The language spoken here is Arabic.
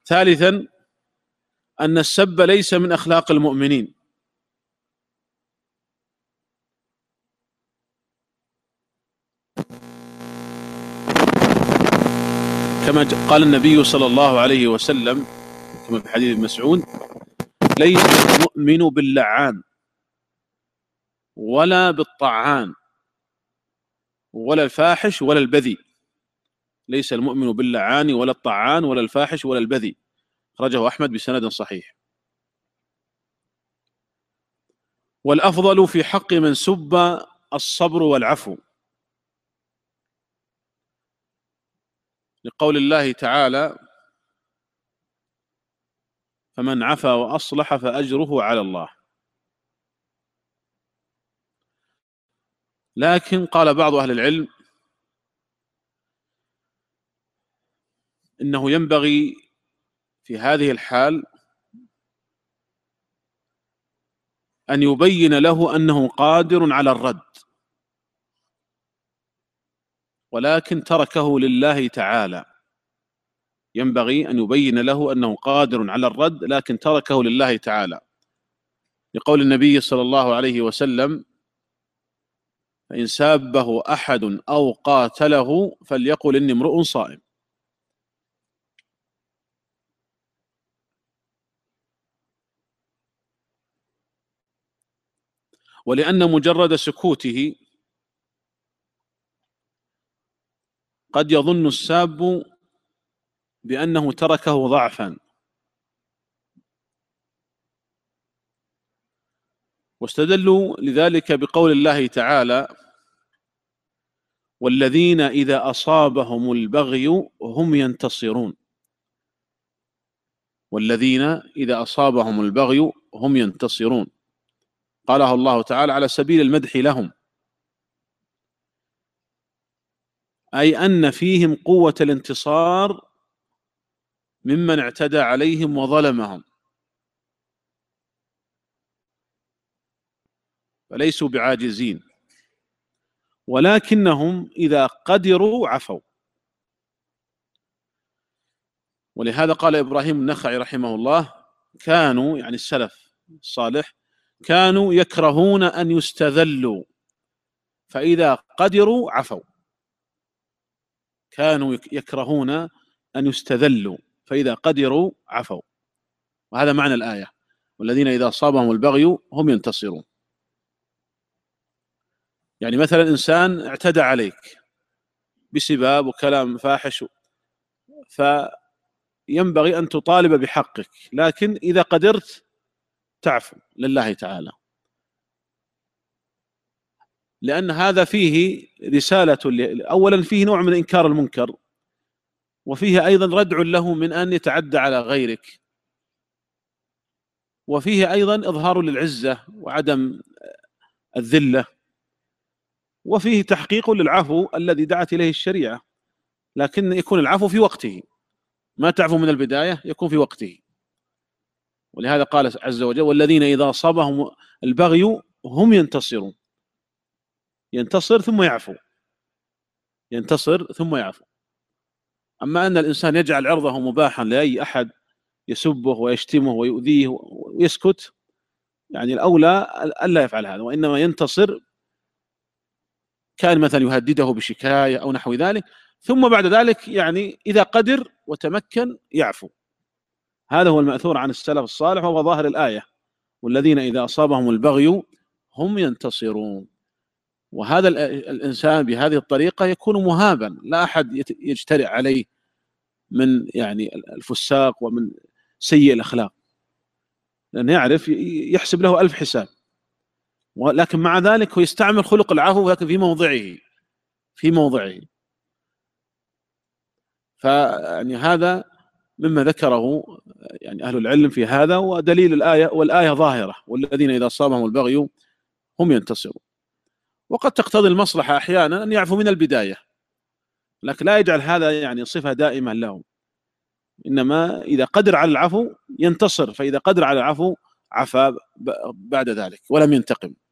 ثالثا أن السب ليس من أخلاق المؤمنين، كما قال النبي صلى الله عليه وسلم كما في حديث ابن مسعود: ليس المؤمن باللعان ولا بالطعان ولا الفاحش ولا البذي. ليس المؤمن باللعان ولا الطعان ولا الفاحش ولا البذي، أخرجه أحمد بسند صحيح. والأفضل في حق من سب الصبر والعفو، لقول الله تعالى: فمن عفا وأصلح فأجره على الله. لكن قال بعض أهل العلم إنه ينبغي في هذه الحال أن يبين له أنه قادر على الرد، ولكن تركه لله تعالى. ينبغي أن يبين له أنه قادر على الرد لكن تركه لله تعالى، لقول النبي صلى الله عليه وسلم: فإن سابه أحد أو قاتله فليقل إني امرؤ صائم. ولأن مجرد سكوته قد يظن الساب بأنه تركه ضعفا، واستدلوا لذلك بقول الله تعالى: والذين إذا أصابهم البغي هم ينتصرون. والذين إذا أصابهم البغي هم ينتصرون، قالها الله تعالى على سبيل المدح لهم، أي أن فيهم قوة الانتصار ممن اعتدى عليهم وظلمهم، فليسوا بعاجزين، ولكنهم إذا قدروا عفوا. ولهذا قال إبراهيم النخعي رحمه الله: كانوا، يعني السلف الصالح، كانوا يكرهون أن يستذلوا، فإذا قدروا عفوا. كانوا يكرهون أن يستذلوا، فإذا قدروا عفوا. وهذا معنى الآية: والذين إذا أصابهم البغي هم ينتصرون. يعني مثلا إنسان اعتدى عليك بسباب وكلام فاحش، فينبغي أن تطالب بحقك، لكن إذا قدرت تعفو لله تعالى، لأن هذا فيه رسالة. أولا فيه نوع من إنكار المنكر، وفيه أيضا ردع له من أن يتعدى على غيرك، وفيه أيضا إظهار للعزة وعدم الذلة، وفيه تحقيق للعفو الذي دعت إليه الشريعة، لكن يكون العفو في وقته، ما تعفو من البداية، يكون في وقته. ولهذا قال عز وجل: والذين إذا أصابهم البغي هم ينتصرون. ينتصر ثم يعفو، ينتصر ثم يعفو. أما أن الإنسان يجعل عرضه مباحا لأي أحد يسبه ويشتمه ويؤذيه ويسكت، يعني الأولى ألا يفعل هذا، وإنما ينتصر، كان مثلا يهدده بشكاية أو نحو ذلك، ثم بعد ذلك يعني إذا قدر وتمكن يعفو. هذا هو المأثور عن السلف الصالح، وهو ظاهر الآية: والذين إذا أصابهم البغي هم ينتصرون. وهذا الإنسان بهذه الطريقة يكون مهابا، لا أحد يجترئ عليه من يعني الفساق ومن سيء الأخلاق، لأن يعرف يحسب له 1000 حساب. ولكن مع ذلك هو يستعمل خلق العفو، لكن في موضعه، في موضعه. فيعني هذا مما ذكره يعني أهل العلم في هذا، ودليل الآية، والآية ظاهرة: والذين إذا أصابهم البغي هم ينتصرون. وقد تقتضي المصلحة أحيانا أن يعفو من البداية، لكن لا يجعل هذا يعني صفة دائمة له، إنما إذا قدر على العفو ينتصر، فإذا قدر على العفو عفا بعد ذلك ولم ينتقم.